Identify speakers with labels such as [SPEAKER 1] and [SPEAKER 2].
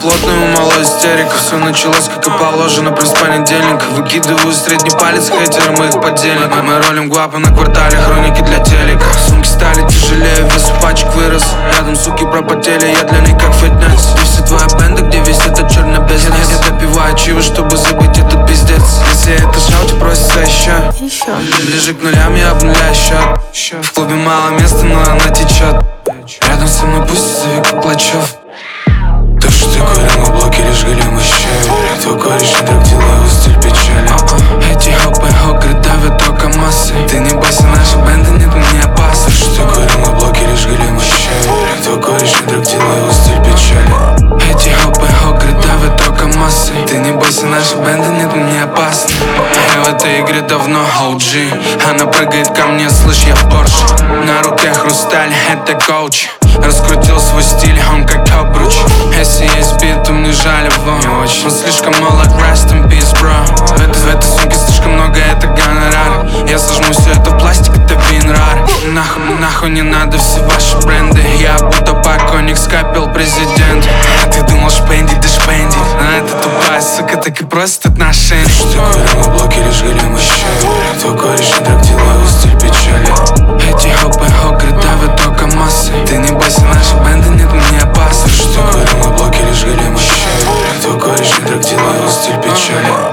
[SPEAKER 1] плотную, мало истерика. Все началось, как и положено, плюс понедельник. Выкидываю средний палец хейтерам и их подельникам. Мы ролим гуапы на квартале, хроники для телека. Сумки стали тяжелее, вес у пачек вырос. Рядом суки пропотели, я для них как фитнес. Где все твоя бенда, где весь этот черный бизнес? Я допиваю чего, чтобы забыть этот пиздец. Если это шаут, просится еще. Ближе к нулям, я обнуляю счет. В клубе мало места, но она течет. Рядом со мной пусть зови как Плачев. То, что ты курил на блоке, лишь големый щель. Твой кореш не трактил его стиль печали. Эти хопы давят только массы. Ты не бойся, наша бенда нет мне опасна. То, что ты курил на блоке, лишь големый щель. Твой кореш не трактил его стиль печали. Эти хопы давят только массы. Ты не бойся, наша бенда нет мне опасна. Я в этой игре давно OG. Она прыгает ко мне, слышь, я в Порше. На руке хрусталь, это коуч. Раскрутил свой стиль, он как обруч. Если есть бит, то мне жаль его не очень. Он слишком молод, rest in peace, bro. В этой сумке слишком много, это гонорар. Я сожму все это в пластик, это винрар. Нахуй не надо все ваши бренды. Я будто покойник, скопил президент. А ты думал шпендить, да шпендить. Но это тупая сука, так и просит отношений. Что ты курил на блоке, лишь големый щель. Твой кореш не трактил его стиль печали. Эти хопы давят только массы. Ты не бойся, наша бенда нет мне опасна. Что ты курил на блоке, лишь големый щель. Твой кореш не трактил его стиль печали.